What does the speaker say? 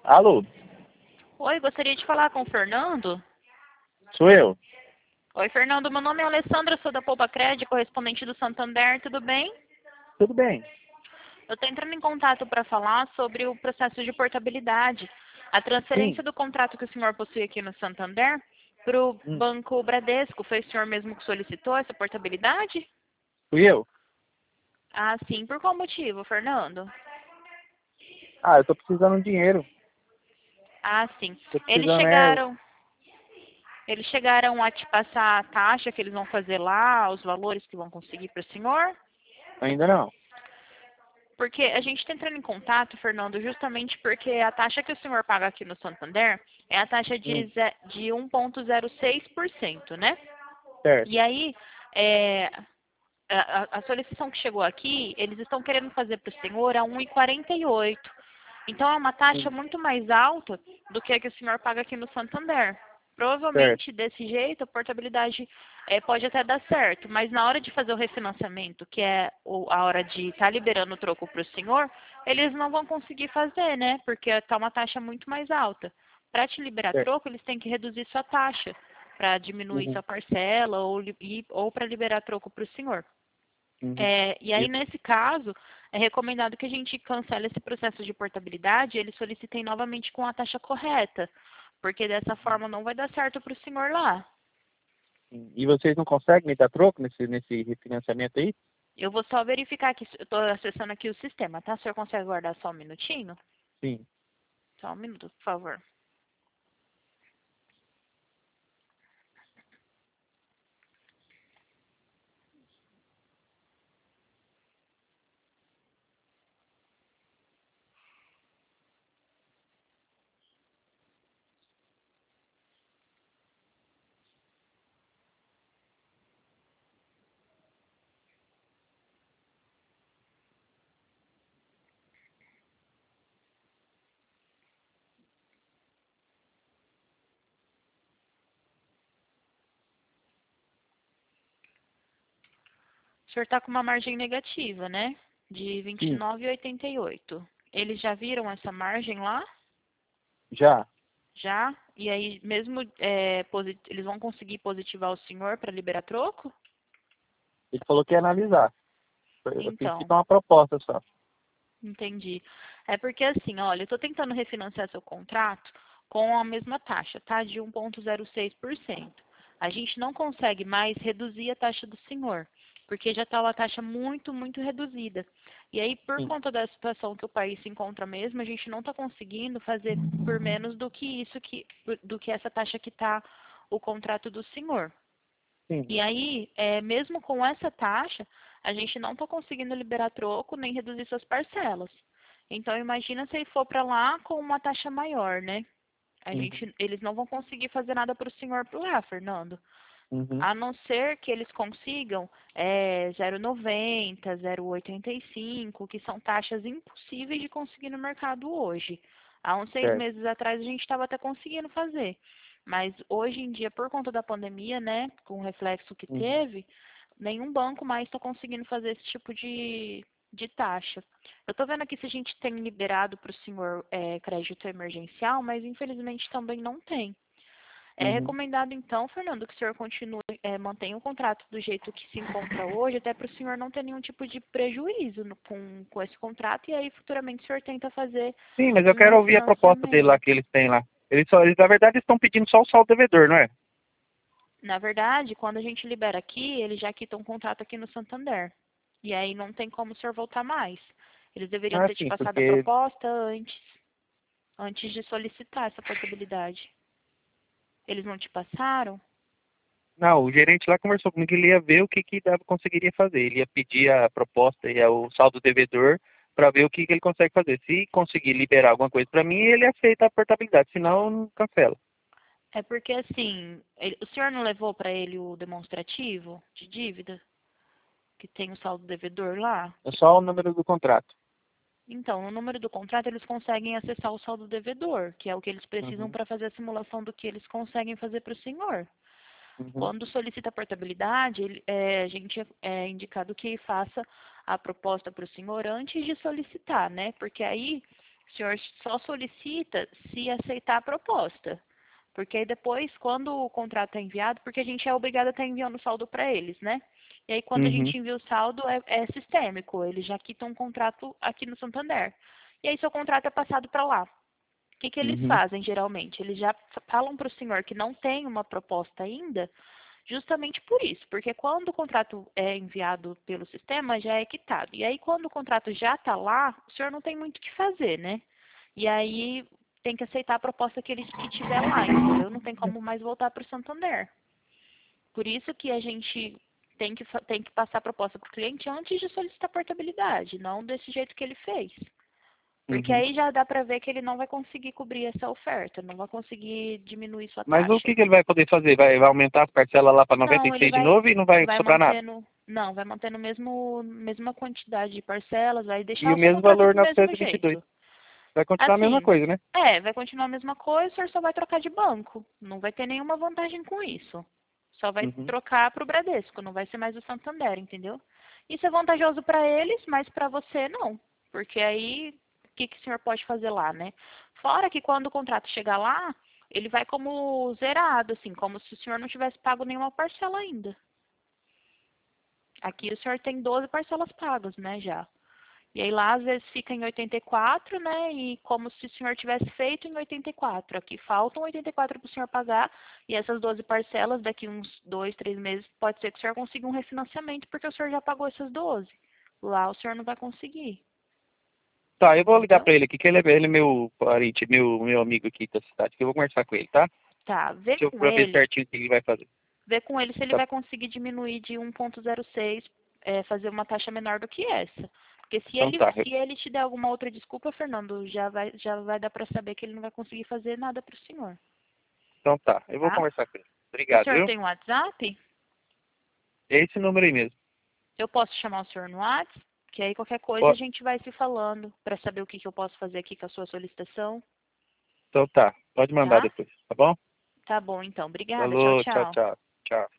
Alô, Oi, gostaria de falar com o Fernando. sou eu. Oi, Fernando, meu nome é Alessandra, sou da Poupa Crédito, correspondente do Santander, tudo bem? Tudo bem? Eu estou entrando em contato para falar sobre o processo de portabilidade. A Sim. transferência do contrato que o senhor possui aqui no Santander para o Hum, Banco Bradesco, foi o senhor mesmo que solicitou essa portabilidade? fui eu? Ah, sim. Por qual motivo, Fernando? Ah, eu tô precisando de dinheiro. Ah, sim. Tô Eles precisando chegaram, eles chegaram a te passar a taxa que eles vão fazer lá, os valores que vão conseguir para o senhor? ainda não. Porque a gente está entrando em contato, Fernando, justamente porque a taxa que o senhor paga aqui no Santander é a taxa Hum, de 1,06%, né? certo. E aí, é, a solicitação que chegou aqui, eles estão querendo fazer para o senhor a 1,48. Então, é uma taxa Hum, muito mais alta do que a que o senhor paga aqui no Santander. certo. Provavelmente, desse jeito, a portabilidade pode até dar certo, mas na hora de fazer o refinanciamento, que é a hora de estar liberando o troco para o senhor, eles não vão conseguir fazer, né? Porque está uma taxa muito mais alta. Para te liberar Certo. troco, eles têm que reduzir sua taxa para diminuir Uhum, sua parcela ou para liberar troco para o senhor. uhum. E aí, nesse caso, é recomendado que a gente cancele esse processo de portabilidade e eles solicitem novamente com a taxa correta, porque dessa forma não vai dar certo para o senhor lá. E vocês não conseguem me dar troco nesse refinanciamento aí? Eu vou só verificar aqui, eu estou acessando aqui o sistema, tá? O senhor consegue aguardar só um minutinho? Sim. Só um minuto, por favor. O senhor está com uma margem negativa, né? De Sim. 29,88. Eles já viram essa margem lá? Já. Já? E aí, mesmo eles vão conseguir positivar o senhor para liberar troco? Ele falou que ia analisar. A Então, princípio é uma proposta só. entendi. É porque assim, olha, eu estou tentando refinanciar seu contrato com a mesma taxa, tá? De 1,06%. A gente não consegue mais reduzir a taxa do senhor, porque já está uma taxa muito, muito reduzida. E aí, por Sim. conta da situação que o país se encontra mesmo, a gente não está conseguindo fazer por menos do que do que essa taxa que está o contrato do senhor. Sim. E aí, mesmo com essa taxa, a gente não está conseguindo liberar troco nem reduzir suas parcelas. Então, imagina se ele for para lá com uma taxa maior, né? Uhum. Eles não vão conseguir fazer nada para o senhor por lá, Fernando. Uhum. A não ser que eles consigam 0,90, 0,85, que são taxas impossíveis de conseguir no mercado hoje. Há uns seis Certo. meses atrás a gente estava até conseguindo fazer. Mas hoje em dia, por conta da pandemia, né, com o reflexo que Uhum. teve, nenhum banco mais está conseguindo fazer esse tipo de taxa. Eu estou vendo aqui se a gente tem liberado para o senhor crédito emergencial, mas infelizmente também não tem. É Uhum. recomendado, então, Fernando, que o senhor continue, mantenha o contrato do jeito que se encontra hoje, até para o senhor não ter nenhum tipo de prejuízo com esse contrato, e aí futuramente o senhor tenta fazer Sim, mas eu um quero ouvir a proposta dele lá refinanciamento. que eles têm lá. Eles na verdade, estão pedindo só o saldo devedor, não é? Na verdade, quando a gente libera aqui, eles já quitam um contrato aqui no Santander. E aí não tem como o senhor voltar mais. Eles deveriam Ah, ter te sim, passado a porque proposta antes de solicitar essa portabilidade. Eles não te passaram? não, o gerente lá conversou comigo que ele ia ver o que conseguiria fazer. Ele ia pedir a proposta e o saldo devedor para ver o que ele consegue fazer. Se conseguir liberar alguma coisa para mim, ele aceita a portabilidade, senão cancela. É porque assim, o senhor não levou para ele o demonstrativo de dívida, que tem o saldo devedor lá? É só o número do contrato. Então, no número do contrato, eles conseguem acessar o saldo devedor, que é o que eles precisam Uhum, para fazer a simulação do que eles conseguem fazer para o senhor. uhum, Quando solicita a portabilidade, a gente é indicado que faça a proposta para o senhor antes de solicitar, né? Porque aí O senhor só solicita se aceitar a proposta. Porque aí depois, quando o contrato é enviado, porque a gente é obrigado a estar enviando o saldo para eles, né? E aí quando a Uhum, gente envia o saldo é sistêmico, eles já quitam um contrato aqui no Santander. E aí seu contrato é passado para lá. O que eles uhum, fazem geralmente? Eles já falam para o senhor que não tem uma proposta ainda, justamente por isso, porque quando o contrato é enviado pelo sistema, já é quitado. E aí, quando o contrato já está lá, o senhor não tem muito o que fazer, né? E aí tem que aceitar a proposta que tiver lá, entendeu? Não tem como mais voltar para o Santander. Por isso que a gente tem que passar a proposta para o cliente antes de solicitar portabilidade, não desse jeito que ele fez. Porque uhum. aí já dá para ver que ele não vai conseguir cobrir essa oferta, não vai conseguir diminuir sua Mas o taxa. que que ele vai poder fazer? Vai aumentar as parcelas lá para Não, ele 96 de novo e não vai vai sobrar nada? mantendo, não, vai mantendo mesma quantidade de parcelas, vai E deixar o o seu mesmo contrato valor do mesmo 922. jeito. Vai continuar a mesma Assim, coisa, né? vai continuar a mesma coisa, o senhor só vai trocar de banco. Não vai ter nenhuma vantagem com isso. Só vai Uhum. trocar para o Bradesco, não vai ser mais o Santander, entendeu? Isso é vantajoso para eles, mas para você não. Porque aí, o que o senhor pode fazer lá, né? Fora que quando o contrato chegar lá, ele vai como zerado, assim, como se o senhor não tivesse pago nenhuma parcela ainda. Aqui o senhor tem 12 parcelas pagas, né, já. E aí lá às vezes fica em 84, né? E como se o senhor tivesse feito em 84. Aqui faltam 84 para o senhor pagar. E essas 12 parcelas, daqui uns 2, 3 meses, pode ser que o senhor consiga um refinanciamento, porque o senhor já pagou essas 12. Lá o senhor não vai conseguir. Tá, eu vou ligar Entendeu? para ele aqui, que ele é meu parente, meu amigo aqui da cidade, que eu vou conversar com ele, tá? Tá, vê Deixa eu com pra ver ele. certinho o que ele vai fazer. Vê com ele se ele Tá, vai conseguir diminuir de 1,06, fazer uma taxa menor do que essa. Porque então tá. se ele te der alguma outra desculpa, Fernando, já vai dar para saber que ele não vai conseguir fazer nada para o senhor, Então tá, eu vou tá? conversar com ele. O Obrigado, senhor viu? tem um WhatsApp? É esse número aí mesmo. Eu posso chamar o senhor no WhatsApp? Que aí qualquer coisa a Ó, gente vai se falando para saber o que eu posso fazer aqui com a sua solicitação, então tá, pode mandar tá? depois, tá bom? Tá bom, então. Obrigada. Tchau, Falou, tchau, tchau. tchau. Tchau.